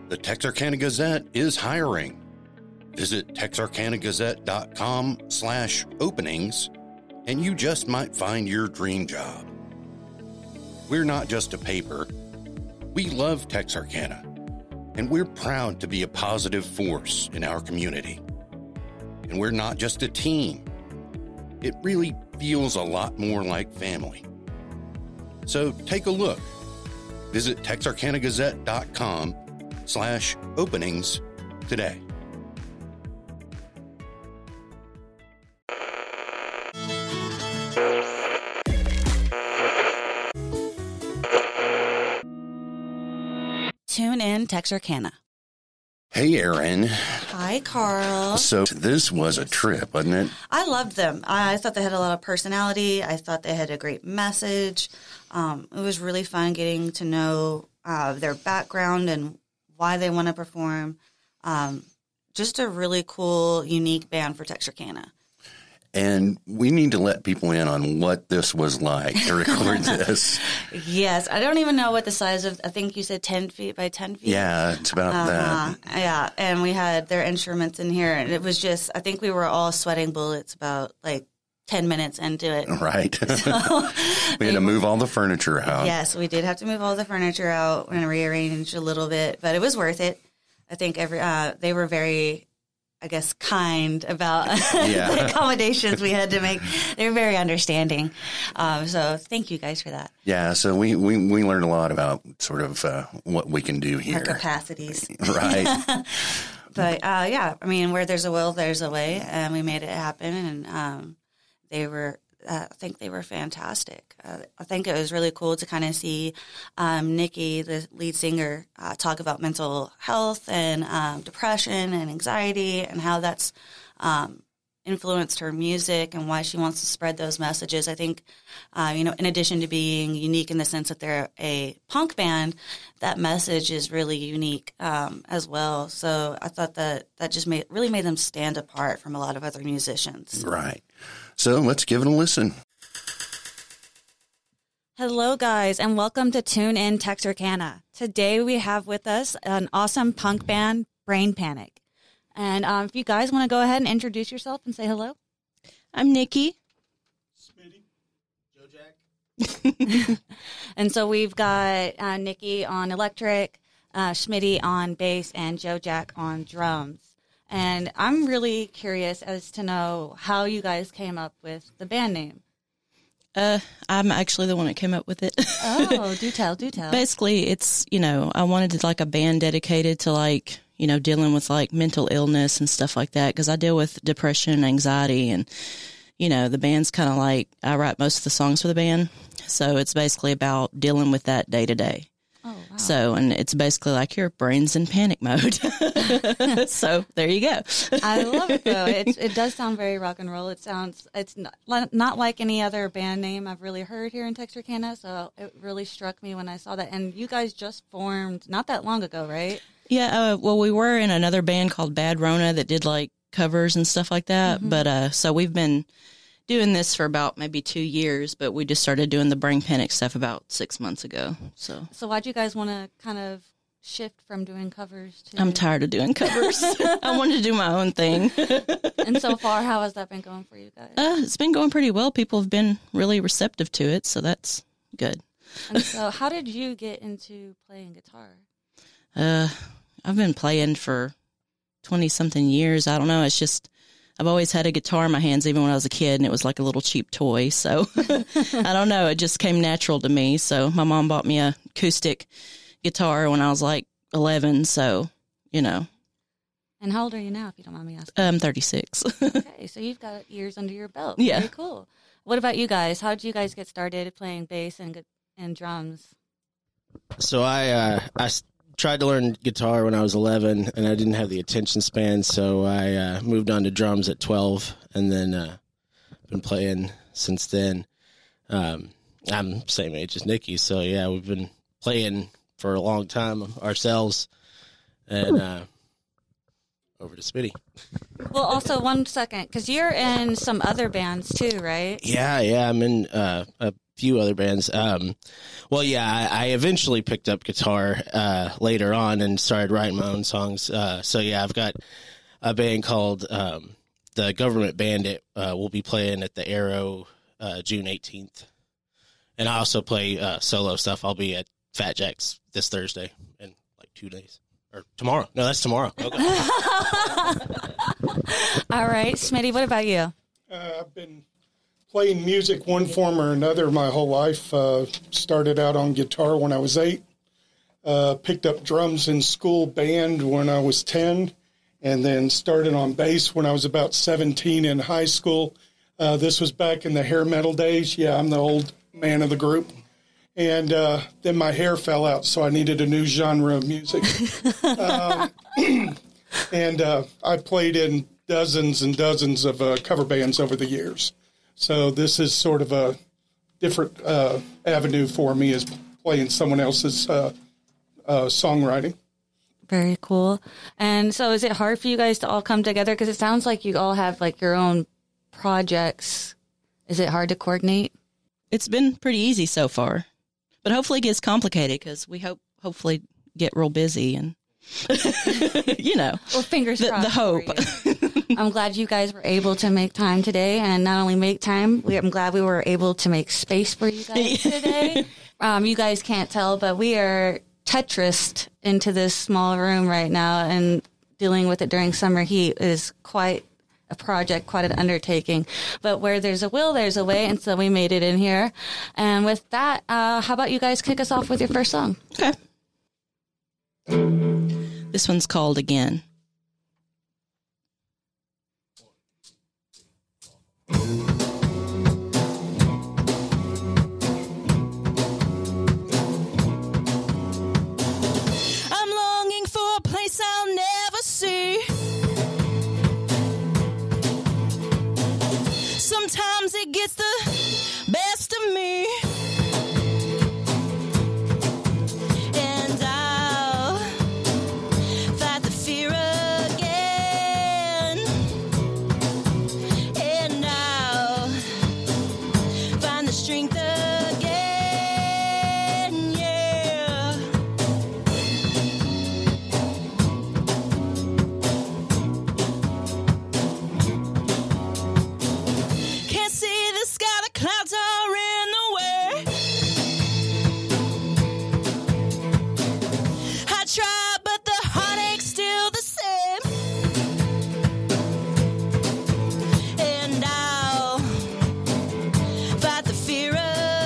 The Texarkana Gazette is hiring. Visit texarkanagazette.com/openings and you just might find your dream job. We're not just a paper. We love Texarkana, and we're proud to be a positive force in our community. And we're not just a team. It really feels a lot more like family. So take a look. Visit texarkanagazette.com/openings today. Tune in Texarkana. Hey, Erin. Hi, Carl. So this was a trip, wasn't it? I loved them. I thought they had a lot of personality. I thought they had a great message. It was really fun getting to know their background and why they want to perform. Just a really cool, unique band for Texarkana. And we need to let people in on what this was like to record this. Yes. I don't even know what the size of, I think you said 10 feet by 10 feet. Yeah, it's about that. Yeah. And we had their instruments in here. And it was just, I think we were all sweating bullets about 10 minutes into it. Right. So, we had to move all the furniture out. Yes, we did have to move all the furniture out and rearrange a little bit, but it was worth it. I think they were very, I guess, kind about the accommodations we had to make. They were very understanding. So thank you guys for that. Yeah, so we learned a lot about sort of what we can do here. Our capacities. Right. But, I mean, where there's a will, there's a way, and we made it happen, and I think they were fantastic. I think it was really cool to kind of see Nikki, the lead singer, talk about mental health and depression and anxiety and how that's influenced her music and why she wants to spread those messages. I think, in addition to being unique in the sense that they're a punk band, that message is really unique as well. So I thought that just really made them stand apart from a lot of other musicians. Right. So let's give it a listen. Hello, guys, and welcome to Tune In Texarkana. Today we have with us an awesome punk band, Brain Panic. And if you guys want to go ahead and introduce yourself and say hello. I'm Nikki. Smitty. Joe Jack. And so we've got Nikki on electric, Smitty on bass, and Joe Jack on drums. And I'm really curious as to know how you guys came up with the band name. I'm actually the one that came up with it. Oh, do tell. Basically, it's, I wanted to a band dedicated to dealing with mental illness and stuff like that. Cause I deal with depression and anxiety and, the band's kind of I write most of the songs for the band. So it's basically about dealing with that day to day. Oh, wow. So, and it's basically your brain's in panic mode. So there you go. I love it though. It does sound very rock and roll. It's not like any other band name I've really heard here in Texarkana. So it really struck me when I saw that. And you guys just formed not that long ago, right? Yeah. Well, we were in another band called Bad Rona that did covers and stuff like that. Mm-hmm. But, so we've been doing this for about maybe 2 years, but we just started doing the Brain Panic stuff about 6 months ago. So why'd you guys want to kind of shift from doing covers to... I'm tired of doing covers. I wanted to do my own thing. And so far, how has that been going for you guys? It's been going pretty well. People have been really receptive to it, so that's good. And so how did you get into playing guitar? I've been playing for 20-something years. I don't know. It's just... I've always had a guitar in my hands, even when I was a kid, and it was like a little cheap toy. So I don't know. It just came natural to me. So my mom bought me a acoustic guitar when I was 11. So, And how old are you now, if you don't mind me asking? I'm 36. Okay. So you've got years under your belt. Yeah. Very cool. What about you guys? How did you guys get started playing bass and drums? So I tried to learn guitar when I was 11, and I didn't have the attention span, so I moved on to drums at 12, and then been playing since then. I'm same age as Nikki, so yeah, we've been playing for a long time ourselves, and over to Smitty. Well, also, 1 second, because you're in some other bands too, right? Yeah, I'm in a few other bands. Well, yeah, I eventually picked up guitar later on and started writing my own songs. So yeah, I've got a band called the Government Bandit. We'll be playing at the Arrow June 18th. And I also play solo stuff. I'll be at Fat Jack's this Thursday in like 2 days. Or tomorrow. No, that's tomorrow. Okay. All right. Smitty, what about you? I've been playing music one form or another my whole life. Started out on guitar when I was 8. Picked up drums in school band when I was 10. And then started on bass when I was about 17 in high school. This was back in the hair metal days. Yeah, I'm the old man of the group. And then my hair fell out, so I needed a new genre of music. And I played in dozens and dozens of cover bands over the years. So this is sort of a different avenue for me, is playing someone else's songwriting. Very cool. And so is it hard for you guys to all come together? Because it sounds like you all have like your own projects. Is it hard to coordinate? It's been pretty easy so far, but hopefully it gets complicated because we hopefully get real busy and, Well, fingers crossed. The hope. I'm glad you guys were able to make time today, and not only make time, I'm glad we were able to make space for you guys today. You guys can't tell, but we are Tetrised into this small room right now, and dealing with it during summer heat is quite a project, quite an undertaking. But where there's a will, there's a way, and so we made it in here. And with that, how about you guys kick us off with your first song? Okay. This one's called Again. I'm longing for a place I'll never see. Sometimes it gets the best of me. And I'll fight the fear again. And I'll find the strength again, yeah. Can't see the sky, the clouds are in the way. I try, but the heartache's still the same. And I'll fight the fear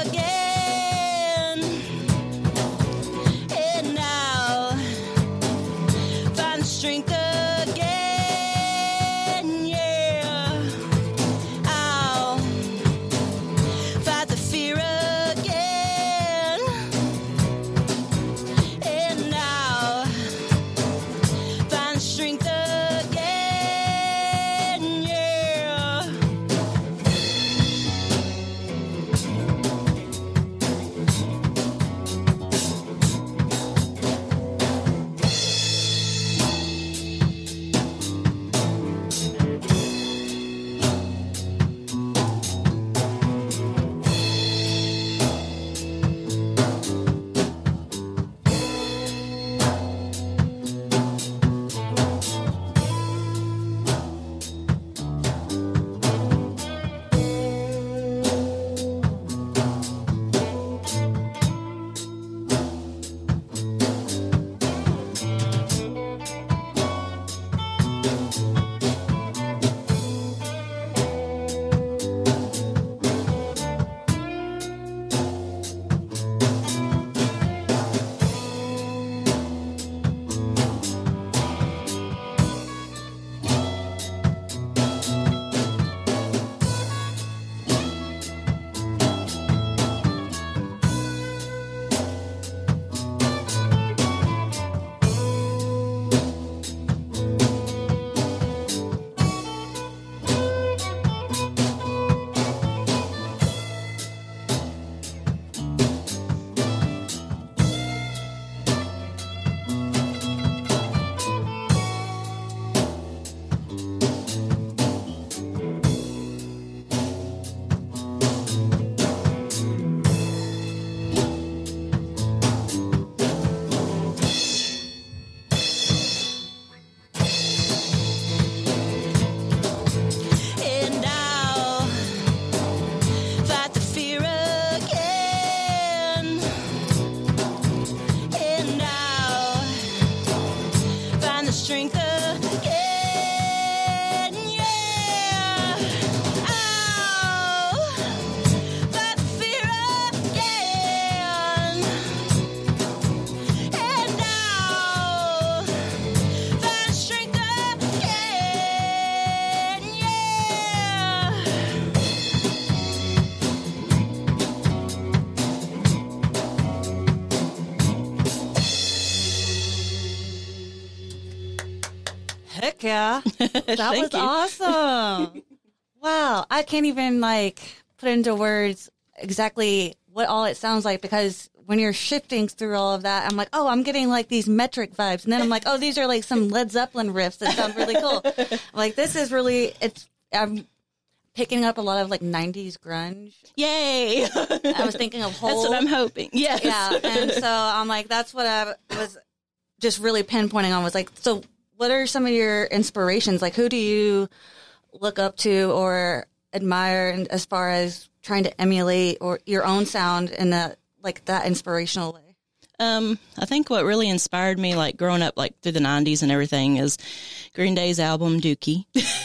Yeah. That was awesome. Wow. I can't even put into words exactly what all it sounds like, because when you're shifting through all of that, I'm like, oh, I'm getting these metric vibes. And then I'm like, oh, these are some Led Zeppelin riffs that sound really cool. This is really, I'm picking up a lot of 90s grunge. Yay. I was thinking of Hole. That's what I'm hoping. Yes. Yeah. And so I'm like, that's what I was just really pinpointing on, was so what are some of your inspirations? Who do you look up to or admire, and as far as trying to emulate or your own sound in that inspirational way? I think what really inspired me, growing up, through the 90s and everything, is Green Day's album Dookie,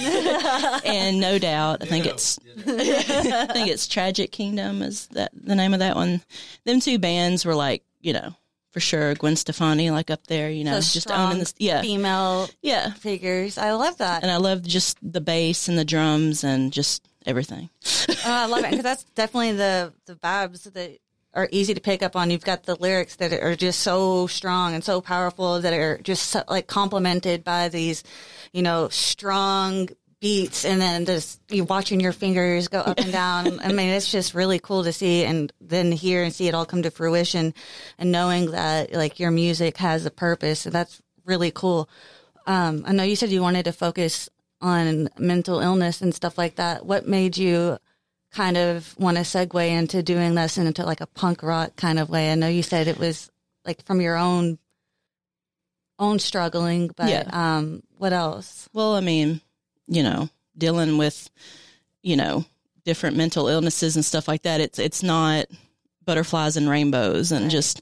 and No Doubt. I think it's Tragic Kingdom is that the name of that one. Them two bands were for sure Gwen Stefani up there, so just owning this, female figures. I love that, and I love just the bass and the drums and just everything. I love it, because that's definitely the vibes that are easy to pick up on. You've got the lyrics that are just so strong and so powerful, that are just complemented by these, strong beats, and then just you're watching your fingers go up and down. I mean, it's just really cool to see, and then hear and see it all come to fruition, and knowing that your music has a purpose. And that's really cool. I know you said you wanted to focus on mental illness and stuff like that. What made you kind of want to segue into doing this into a punk rock kind of way? I know you said it was from your own struggling, but what else? Well, I mean, dealing with, different mental illnesses and stuff like that. It's not butterflies and rainbows and just,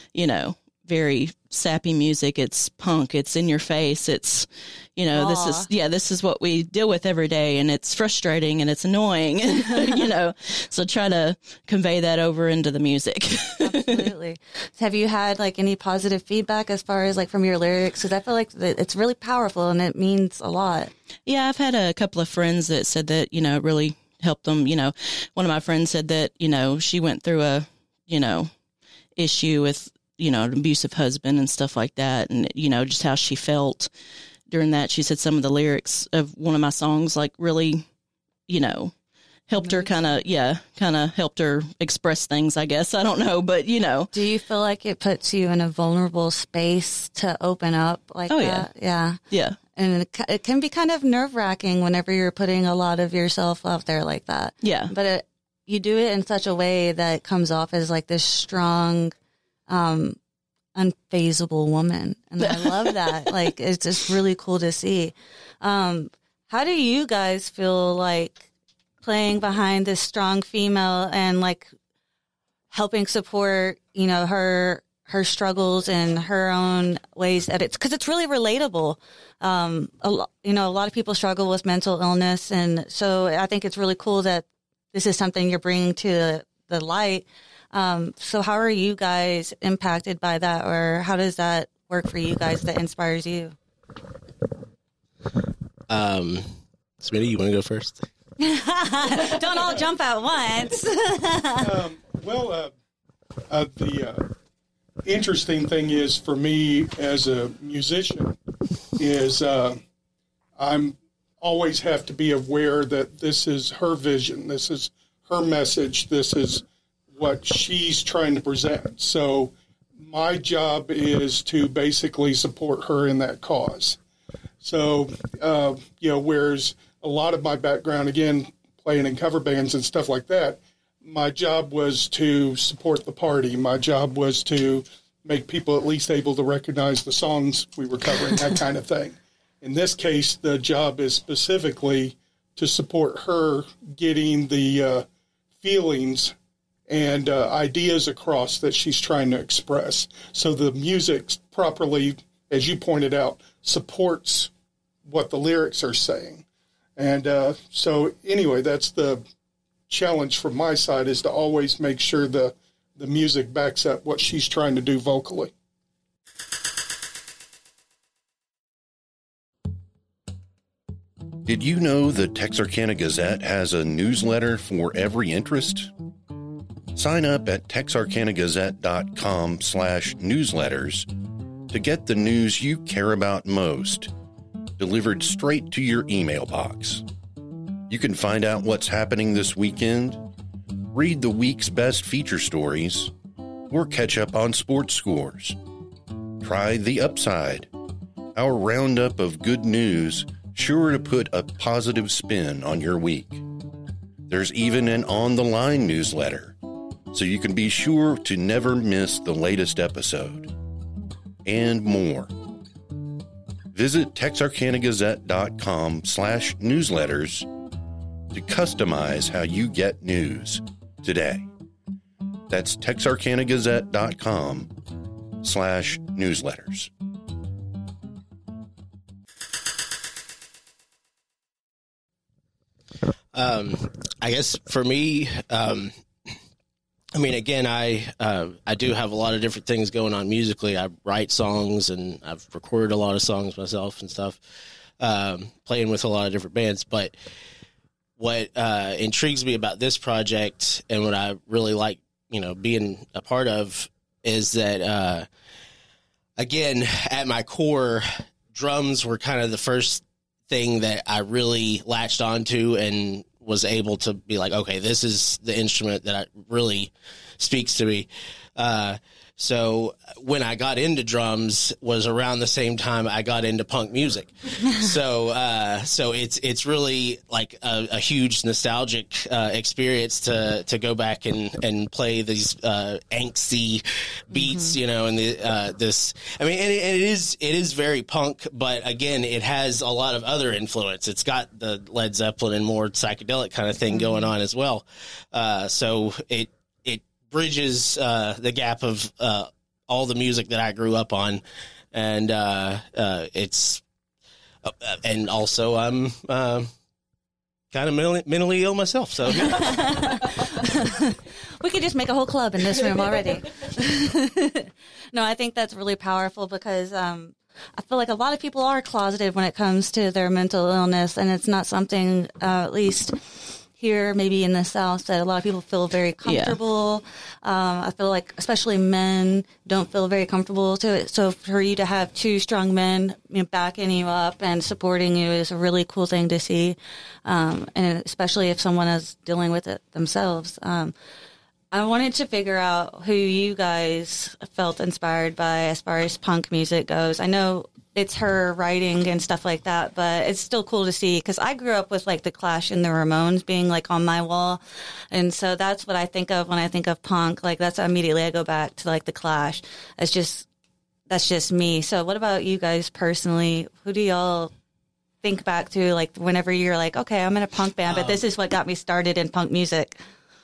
very sappy music. It's punk. It's in your face. It's, this is what we deal with every day, and it's frustrating and it's annoying, so try to convey that over into the music. Absolutely. Have you had any positive feedback as far as from your lyrics? Because I feel it's really powerful and it means a lot. Yeah, I've had a couple of friends that said that, it really helped them. One of my friends said that, she went through a, issue with, an abusive husband and stuff like that. And, just how she felt during that. She said some of the lyrics of one of my songs, really, helped her kind of helped her express things, I guess. I don't know, but, Do you feel like it puts you in a vulnerable space to open up that? Yeah. Yeah. And it can be kind of nerve-wracking whenever you're putting a lot of yourself out there like that. Yeah. But you do it in such a way that it comes off as this strong, unfazable woman. And I love that. It's just really cool to see. How do you guys feel playing behind this strong female and helping support, her struggles and her own ways that because it's really relatable. A lot of people struggle with mental illness. And so I think it's really cool that this is something you're bringing to the light. So how are you guys impacted by that, or how does that work for you guys that inspires you? Smitty, you want to go first? Don't all jump at once. The interesting thing is for me as a musician is I'm always have to be aware that this is her vision, this is her message, this is what she's trying to present. So my job is to basically support her in that cause. So, whereas a lot of my background, again, playing in cover bands and stuff like that, my job was to support the party. My job was to make people at least able to recognize the songs we were covering, that kind of thing. In this case, the job is specifically to support her getting the feelings and ideas across that she's trying to express. So the music properly, as you pointed out, supports what the lyrics are saying. And so anyway, that's the challenge from my side, is to always make sure the music backs up what she's trying to do vocally. Did you know the Texarkana Gazette has a newsletter for every interest? Sign up at texarkanagazette.com/newsletters to get the news you care about most. delivered straight to your email box. You can find out what's happening this weekend, read the week's best feature stories, or catch up on sports scores. Try The Upside, our roundup of good news sure to put a positive spin on your week. There's even an On the Line newsletter, so you can be sure to never miss the latest episode. And more. Visit TexarkanaGazette.com/newsletters to customize how you get news today. That's TexarkanaGazette.com/newsletters. I guess for me, I mean, again, I do have a lot of different things going on musically. I write songs, and I've recorded a lot of songs myself and stuff, playing with a lot of different bands. But what intrigues me about this project and what I really like, being a part of is that, again, at my core, drums were kind of the first thing that I really latched onto and was able to be like, okay, this is the instrument that really speaks to me. So when I got into drums was around the same time I got into punk music. So it's really like a huge nostalgic experience to go back and play these angsty beats, and this. I mean, and it is very punk, but again, it has a lot of other influence. It's got the Led Zeppelin and more psychedelic kind of thing going on as well. So it bridges the gap of all the music that I grew up on, and it's and also I'm kind of mentally ill myself, so we could just make a whole club in this room already. No, I think that's really powerful because I feel like a lot of people are closeted when it comes to their mental illness, and it's not something, at least here, maybe in the South, that a lot of people feel very comfortable. Yeah. I feel like especially men don't feel very comfortable to it. So for you to have two strong men backing you up and supporting you is a really cool thing to see. And especially if someone is dealing with it themselves. I wanted to figure out who you guys felt inspired by as far as punk music goes. I know it's her writing and stuff like that, but it's still cool to see because I grew up with like the Clash and the Ramones being like on my wall, and so that's what I think of when I think of punk. Like that's immediately I go back to like the Clash. That's just me. So what about you guys personally? Who do y'all think back to like whenever you're like, okay, I'm in a punk band, but this is what got me started in punk music?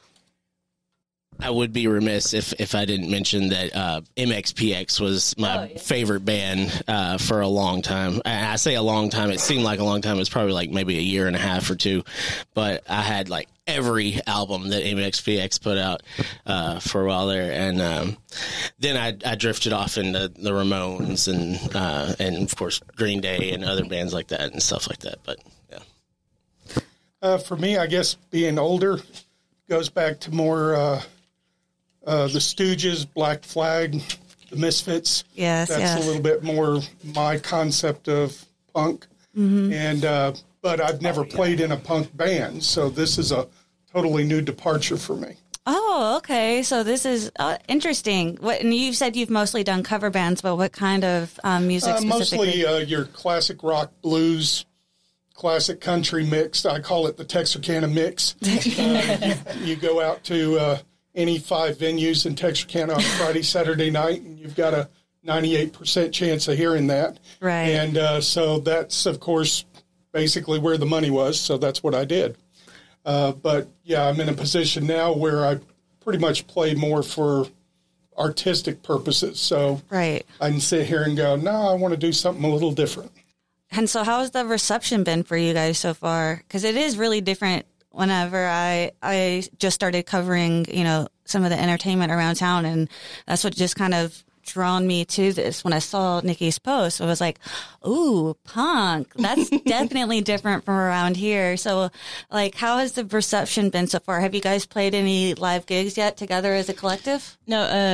I would be remiss if I didn't mention that MXPX was my favorite band for a long time. I say a long time. It seemed like a long time. It was probably like maybe a year and a half or two. But I had like every album that MXPX put out for a while there. And then I drifted off into the Ramones and of course, Green Day and other bands like that and stuff like that. But, yeah. For me, I guess being older goes back to more... the Stooges, Black Flag, the Misfits. Yes, that's a little bit more my concept of punk. Mm-hmm. And but I've never played in a punk band, so this is a totally new departure for me. Oh, okay. So this is interesting. And you said you've mostly done cover bands, but what kind of music specifically? Mostly your classic rock, blues, classic country mixed. I call it the Texarkana mix. You go out to... any 5 venues in Texarkana on Friday, Saturday night, and you've got a 98% chance of hearing that. Right. And so that's, of course, basically where the money was, so that's what I did. But, yeah, I'm in a position now where I pretty much play more for artistic purposes. So right. I can sit here and go, no, I want to do something a little different. And so how has the reception been for you guys so far? Because it is really different. Whenever I just started covering, some of the entertainment around town, and that's what just kind of drawn me to this. When I saw Nikki's post, I was like, ooh, punk. That's definitely different from around here. So, like, how has the reception been so far? Have you guys played any live gigs yet together as a collective? No,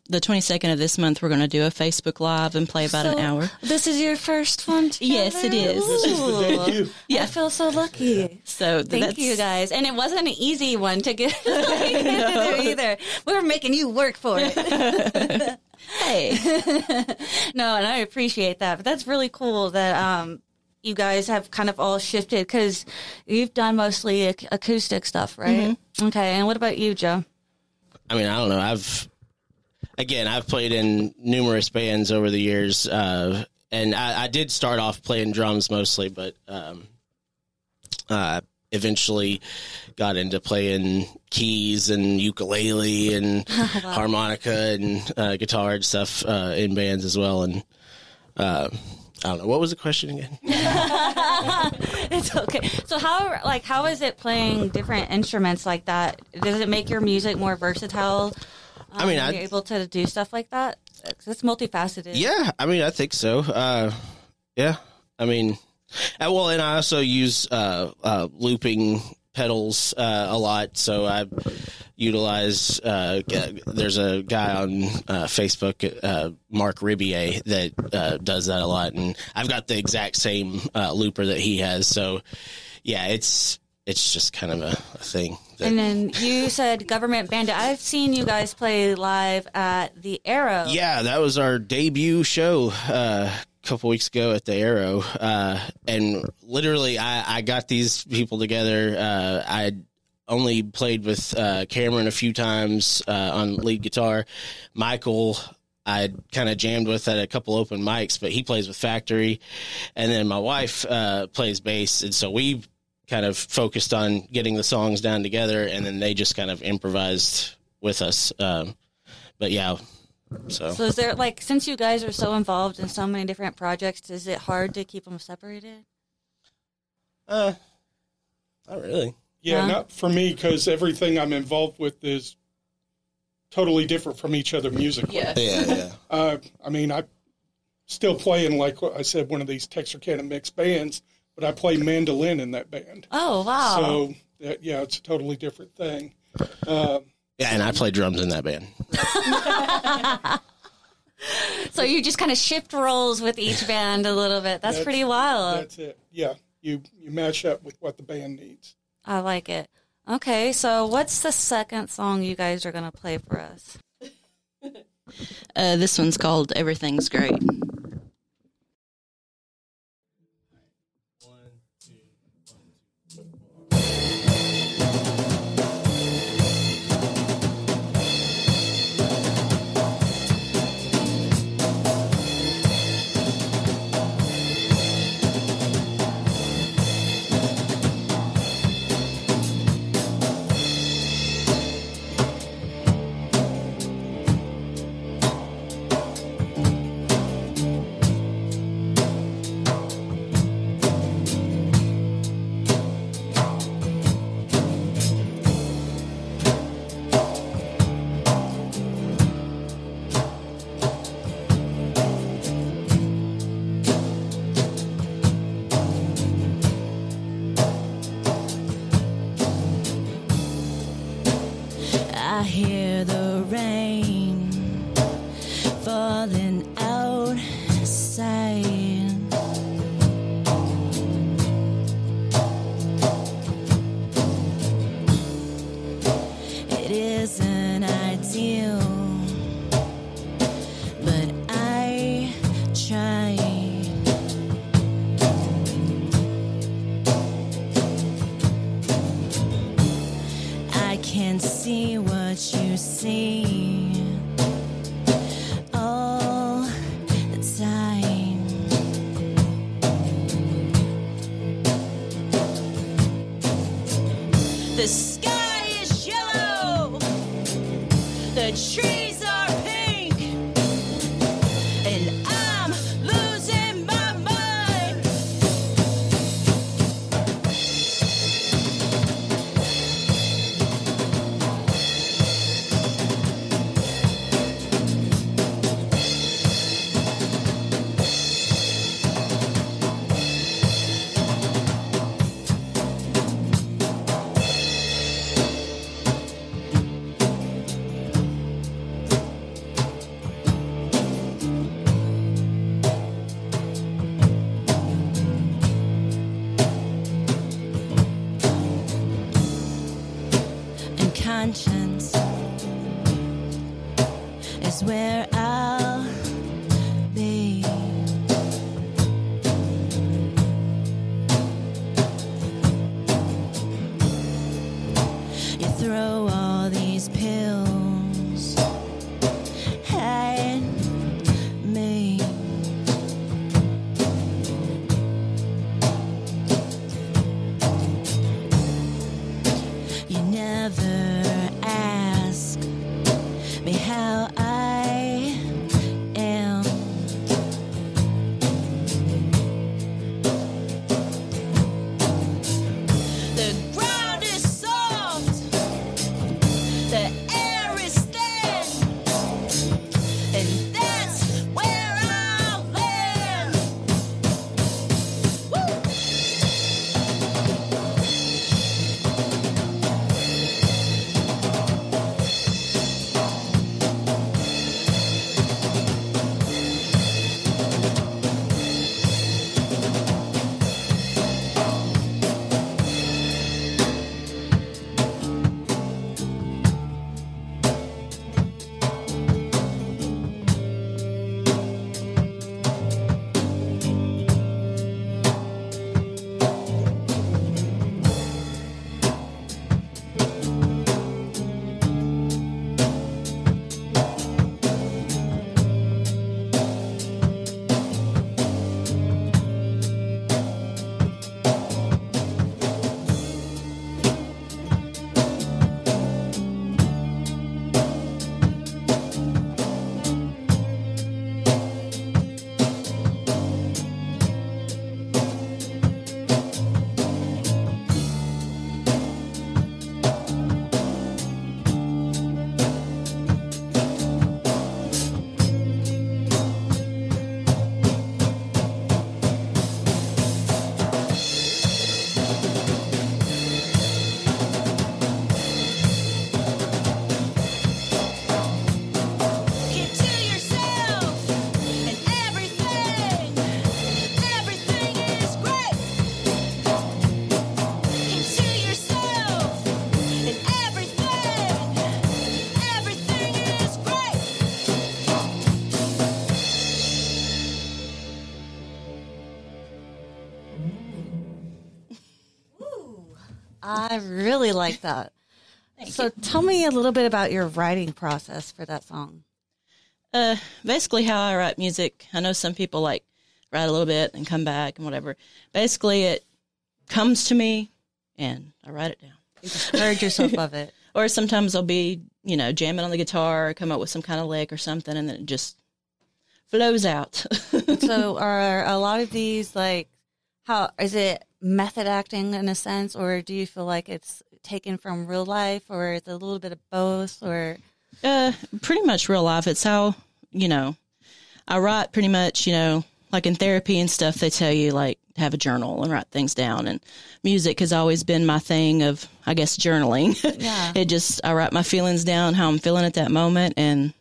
the 22nd of this month, we're going to do a Facebook Live and play about an hour. This is your first one together? Yes, it is. This is the debut. I feel so lucky. So Thank you guys. And it wasn't an easy one to get to do either. We were making you work for it. Hey. No, and I appreciate that. But that's really cool that you guys have kind of all shifted because you've done mostly acoustic stuff, right? Mm-hmm. Okay. And what about you, Joe? I mean, I don't know. I've played in numerous bands over the years, and I did start off playing drums mostly, but eventually got into playing keys and ukulele and harmonica and guitar and stuff in bands as well. And I don't know, what was the question again? It's okay. So how is it playing different instruments like that? Does it make your music more versatile? I mean, you're able to do stuff like that? 'Cause it's multifaceted. Yeah, I mean, I think so. Yeah, I mean, and I also use looping pedals a lot, so I utilize. There's a guy on Facebook, Mark Ribier, that does that a lot, and I've got the exact same looper that he has. So, yeah, it's just kind of a thing. And then you said Government Bandit. I've seen you guys play live at the Arrow. Yeah, that was our debut show a couple weeks ago at the Arrow. And literally, I got these people together. I only played with Cameron a few times on lead guitar. Michael, I kind of jammed with at a couple open mics, but he plays with Factory. And then my wife plays bass, and so we kind of focused on getting the songs down together, and then they just kind of improvised with us. But yeah, so is there, like, since you guys are so involved in so many different projects, is it hard to keep them separated? Not really. Yeah, not for me, because everything I'm involved with is totally different from each other musically. Yeah. I mean, I still play in, like I said, one of these Texarkana mixed bands, but I play mandolin in that band. Oh, wow. So, yeah, it's a totally different thing. Yeah, and I play drums in that band. So you just kind of shift roles with each band a little bit. That's pretty wild. That's it. Yeah, you match up with what the band needs. I like it. Okay, so what's the second song you guys are going to play for us? This one's called Everything's Great. I hear the rain falling outside. It isn't ideal, but I try. I can't see what you see all the time. The sky is yellow, the trees are pink, and I'm losing my mind. is where I'll be. You throw all these pills at me. You never ask me how I am. The ground is soft, the air is thin, and that's where I'll land. Woo! Keep to yourself and everything is great. Keep to yourself and everything is great. I really like that. So tell me a little bit about your writing process for that song. Basically how I write music. I know some people like write a little bit and come back and whatever. Basically it comes to me and I write it down. You just heard yourself of it. Or sometimes I'll be, jamming on the guitar or come up with some kind of lick or something and then it just flows out. So are a lot of these how is it method acting in a sense, or do you feel like it's taken from real life, or is it a little bit of both, or? Pretty much real life. It's how, I write pretty much, like in therapy and stuff, they tell you like to have a journal and write things down, and music has always been my thing of, I guess, journaling. Yeah. I write my feelings down, how I'm feeling at that moment, and,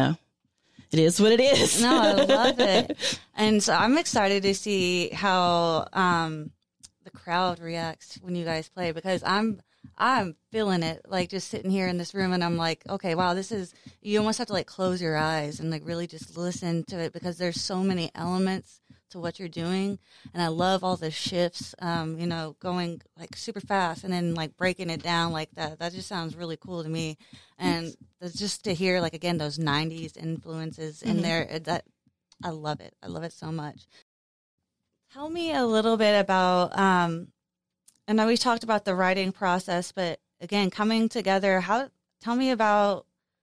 it is what it is. No, I love it. And so I'm excited to see how the crowd reacts when you guys play, because I'm feeling it, like just sitting here in this room, and I'm like, okay, wow, you almost have to like close your eyes and like really just listen to it, because there's so many elements to what you're doing. And I love all the shifts, going like super fast and then like breaking it down like that. That just sounds really cool to me. And just to hear like, again, those 90s influences in there, that I love it. I love it so much. Tell me a little bit about, I know we talked about the writing process, but again, coming together, tell me about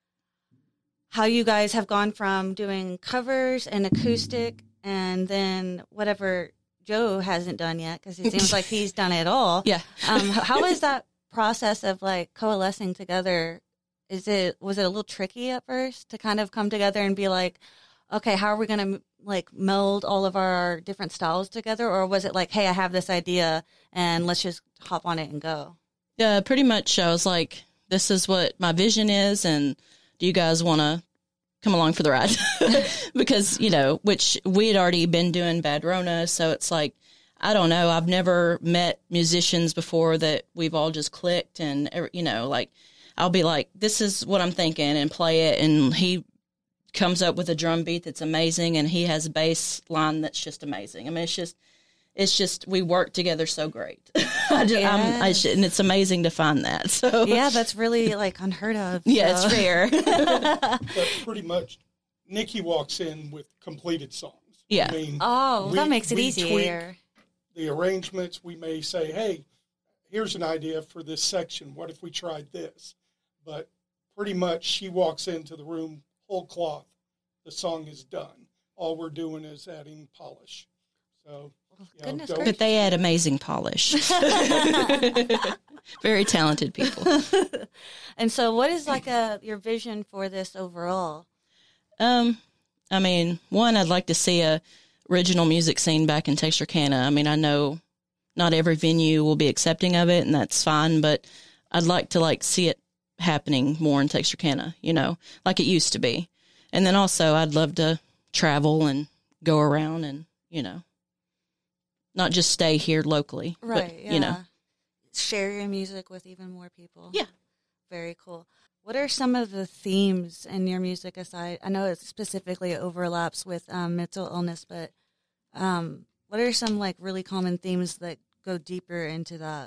how you guys have gone from doing covers and acoustic, and then whatever Joe hasn't done yet, because it seems like he's done it all. Yeah. How is that process of like coalescing together? Was it a little tricky at first to kind of come together and be like, okay, how are we going to like meld all of our different styles together? Or was it like, hey, I have this idea and let's just hop on it and go? Yeah, pretty much. I was like, this is what my vision is, and do you guys want to come along for the ride? Because, which we had already been doing Bad Rona, so it's like, I don't know, I've never met musicians before that we've all just clicked, and, like, I'll be like, this is what I'm thinking, and play it, and he comes up with a drum beat that's amazing, and he has a bass line that's just amazing. I mean, it's just we work together so great. And it's amazing to find that. So yeah, that's really like unheard of. Yeah, so. it's rare. But pretty much, Nikki walks in with completed songs. Yeah. I mean, that makes it we easier. tweak the arrangements. We may say, hey, here's an idea for this section. What if we tried this? But pretty much she walks into the room whole cloth. The song is done. All we're doing is adding polish. So, Goodness don't- gracious. But they add amazing polish. Very talented people. And so what is like your vision for this overall? I mean, one, I'd like to see a original music scene back in Texarkana. I mean, I know not every venue will be accepting of it, and that's fine, but I'd like to see it happening more in Texarkana, like it used to be. And then also I'd love to travel and go around and, not just stay here locally. Right, but, yeah. Share your music with even more people. Yeah. Very cool. What are some of the themes in your music aside? I know it specifically overlaps with mental illness, but what are some really common themes that go deeper into that?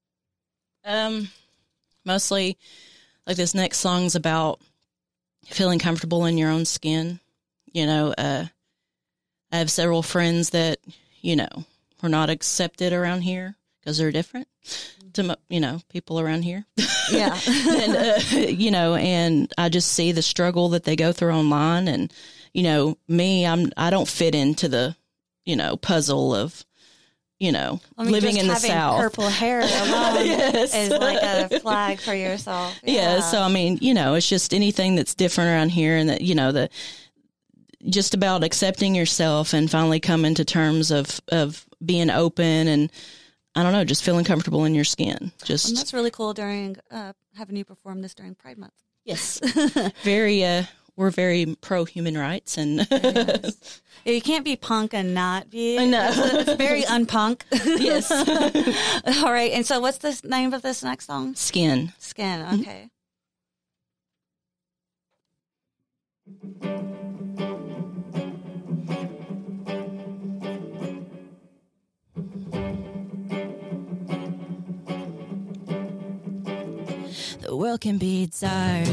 Mostly this next song's about feeling comfortable in your own skin. I have several friends that, were not accepted around here because they're different to, people around here. Yeah. And, and I just see the struggle that they go through online. And, me, I don't fit into the, puzzle of, living in the South. Purple hair alone Yes. is like a flag for yourself. Yeah. So, I mean, it's just anything that's different around here, and that, just about accepting yourself and finally coming to terms of being open and, I don't know, just feeling comfortable in your skin. And Just that's really cool during having you perform this during Pride Month. yes, we're very pro human rights, and Yes. You can't be punk and not be. I know. It's very unpunk. yes, All right. And so what's the name of this next song? skin. Skin. Okay. The world can be dark,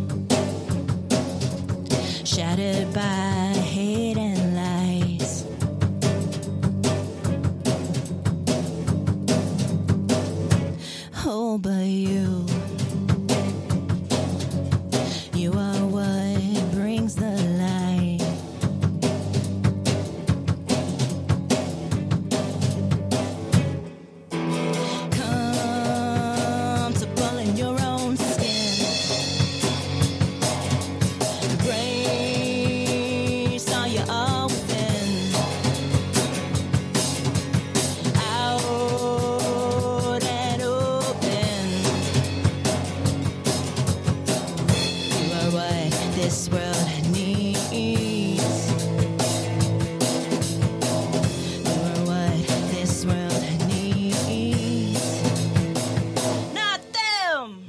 shattered by hate and lies. Oh, but you are what brings the light. Comfortable in your own skin. Grace on your open. Out and open. You are what this world needs. You are what this world needs. Not them!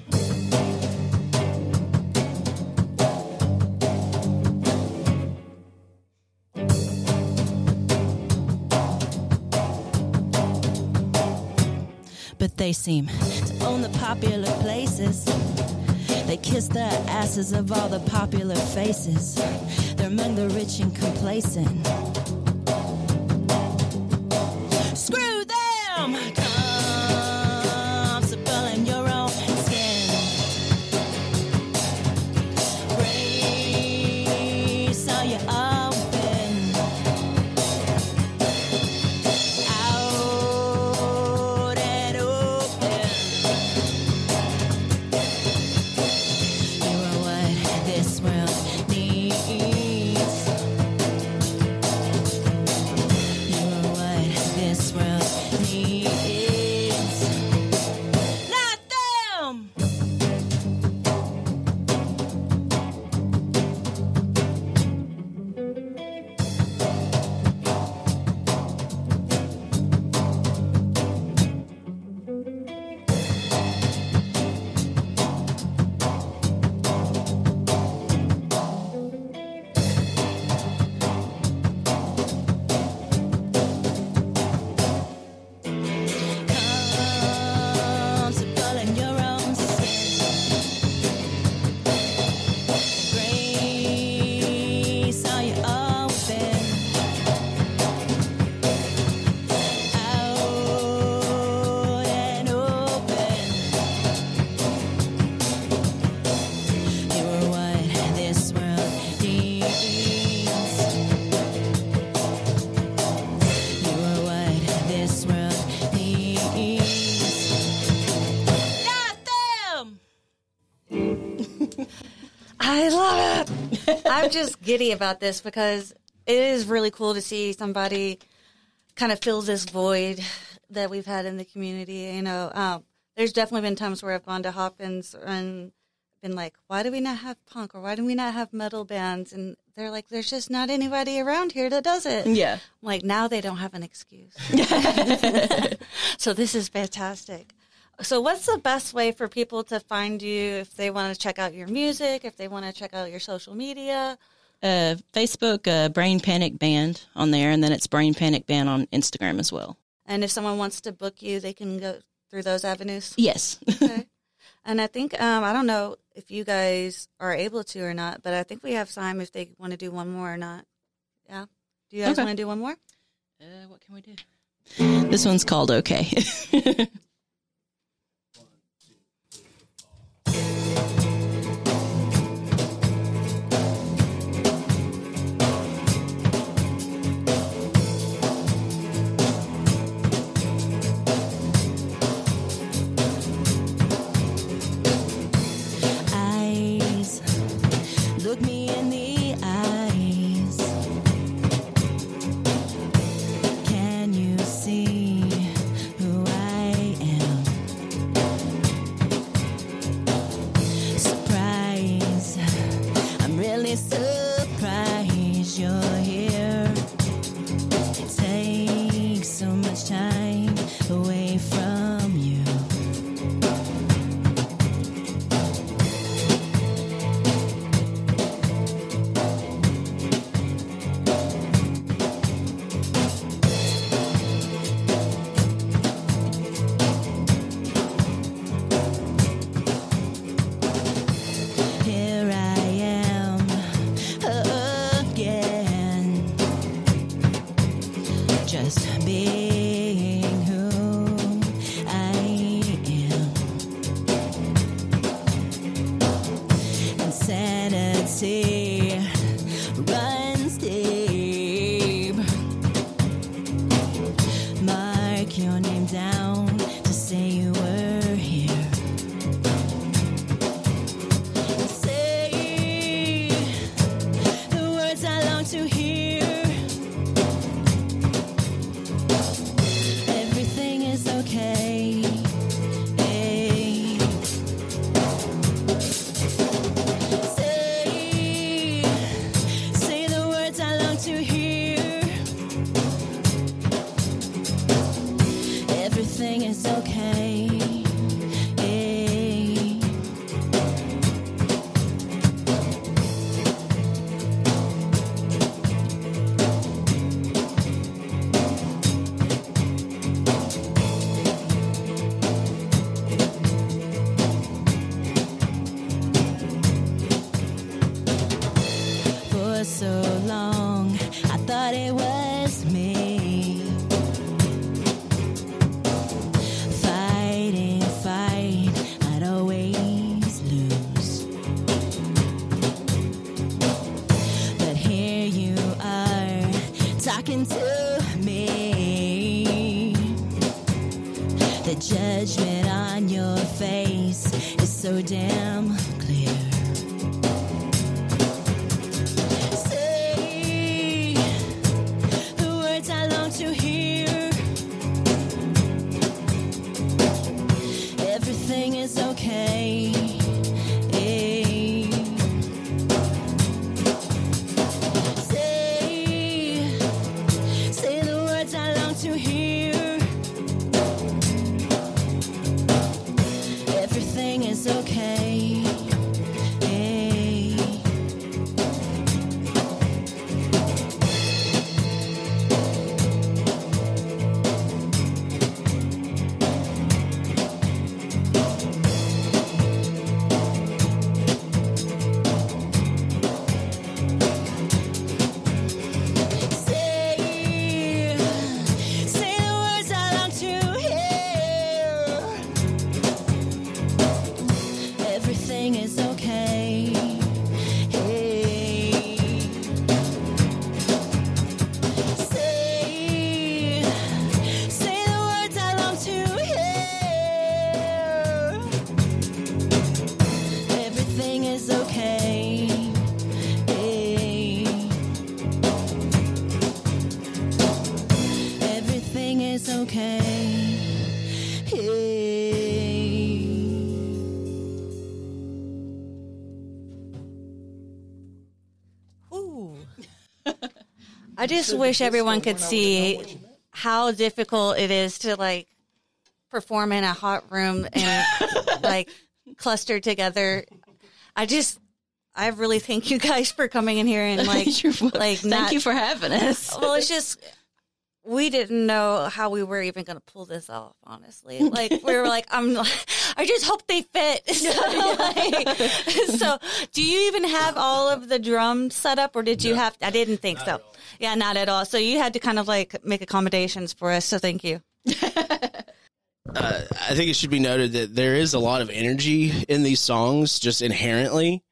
But they seem to own the popular places. They kiss the asses of all the popular faces. They're among the rich and complacent. Screw them! Comfortable in your own skin. Race on your open. Out and open. You are what this world needs. I'm just giddy about this because it is really cool to see somebody kind of fill this void that we've had in the community. You know, there's definitely been times where I've gone to Hopkins and been like, why do we not have punk or why do we not have metal bands? And they're like, there's just not anybody around here that does it. Yeah. I'm like, now they don't have an excuse. So this is fantastic. So what's the best way for people to find you if they want to check out your music, if they want to check out your social media? Facebook, Brain Panic Band on there, and then it's Brain Panic Band on Instagram as well. And if someone wants to book you, they can go through those avenues? Yes. Okay. And I think, I don't know if you guys are able to or not, but I think we have time if they want to do one more or not. Yeah? Do you guys want to do one more? What can we do? This one's called Okay. Look me in the eyes. Can you see who I am? Surprise, I'm really surprised you're here. It takes so much time away from you. Here I am again, just being who I am. Insanity runs deep. Mark your name down to say you were here. Say the words I long to hear. Everything is okay. Say the words I long to hear. Everything is okay. For so long, I thought it was me. Fighting, I'd always lose. But here you are, talking to me. The judgment on your face is so damn clear. Say the words I long to hear. Everything is okay. Say the words I long to hear. Everything is okay. I just wish everyone could see how difficult it is to like perform in a hot room and like cluster together. I really thank you guys for coming in here and like, Thank you for having us. Well, it's just, we didn't know how we were even going to pull this off, honestly. Like, we were like, I just hope they fit. So, do you even have all of the drums set up, or did you have, I didn't think so. Yeah, not at all. So, you had to kind of like make accommodations for us. So, thank you. I think it should be noted that there is a lot of energy in these songs just inherently.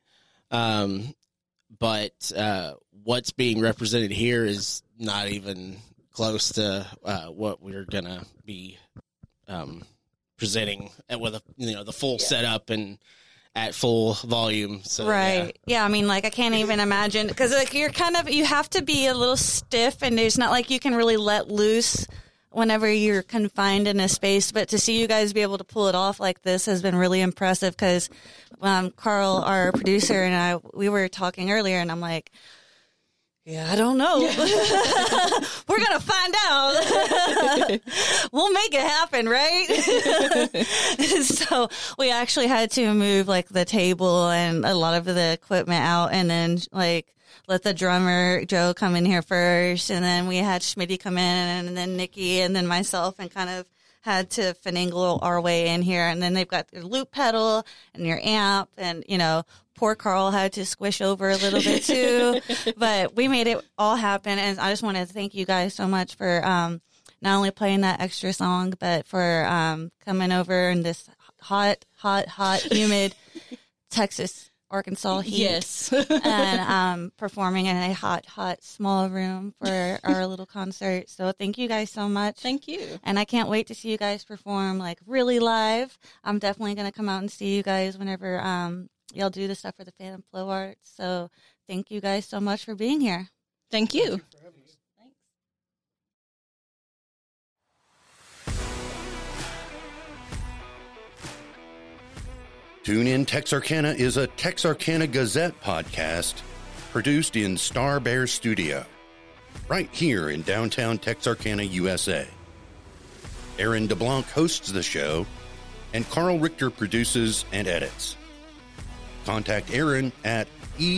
But what's being represented here is not even close to what we're gonna be presenting with the full setup and at full volume. So, right. Yeah. I mean, like, I can't even imagine, because like you have to be a little stiff, and there's not like you can really let loose whenever you're confined in a space. But to see you guys be able to pull it off like this has been really impressive, because Carl, our producer, and we were talking earlier, and I'm like, yeah, I don't know. We're going to find out. We'll make it happen, right? So we actually had to move like the table and a lot of the equipment out, and then like let the drummer Joe come in here first, and then we had Schmitty come in, and then Nikki, and then myself, and kind of had to finagle our way in here. And then they've got their loop pedal and your amp, and poor Carl had to squish over a little bit too, but we made it all happen. And I just want to thank you guys so much for not only playing that extra song, but for coming over in this hot, humid Texas, Arkansas heat. Yes. And performing in a hot, small room for our little concert. So thank you guys so much. Thank you. And I can't wait to see you guys perform like really live. I'm definitely going to come out and see you guys whenever y'all do the stuff for the Phantom Flow Arts. So thank you guys so much for being here. Thank you. Tune In Texarkana is a Texarkana Gazette podcast produced in Star Bear Studio, right here in downtown Texarkana, USA. Aaron DeBlanc hosts the show, and Carl Richter produces and edits. Contact Aaron at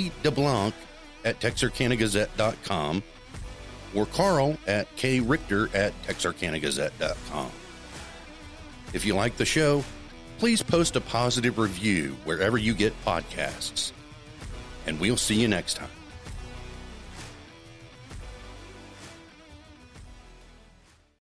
edeblanc@texarkanagazette.com or Carl at krichter@texarkanagazette.com. If you like the show, please post a positive review wherever you get podcasts. And we'll see you next time.